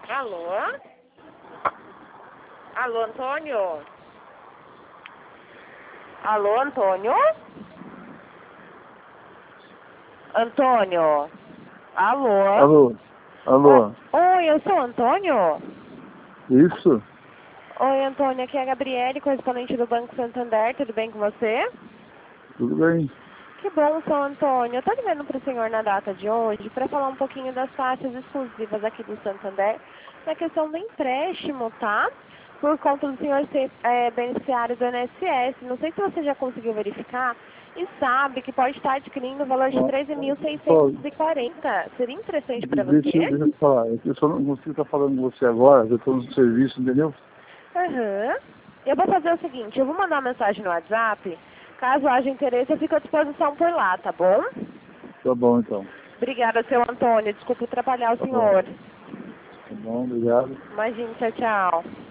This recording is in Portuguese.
Alô? Alô, Antônio? Alô, Antônio? Antônio? Alô? Alô? Alô? Oi, eu sou o Antônio? Isso? Oi, Antônio, aqui é a Gabriele, correspondente do Banco Santander, tudo bem com você? Tudo bem? Que bom, seu Antônio. Eu tô ligando para o senhor na data de hoje para falar um pouquinho das taxas exclusivas aqui do Santander na questão do empréstimo, tá? Por conta do senhor ser beneficiário do INSS. Não sei se você já conseguiu verificar e sabe que pode estar adquirindo o valor de Ó, só, 13.640. Seria interessante para deixa você? eu falar. Eu só não consigo estar falando com você agora, eu estou no serviço, entendeu? Aham. Eu vou fazer o seguinte, eu vou mandar uma mensagem no WhatsApp. Caso haja interesse, eu fico à disposição por lá, tá bom? Tá bom, então. Obrigada, seu Antônio. Desculpe atrapalhar o Tá bom. senhor. Tá bom, obrigado. Imagine, tchau, tchau.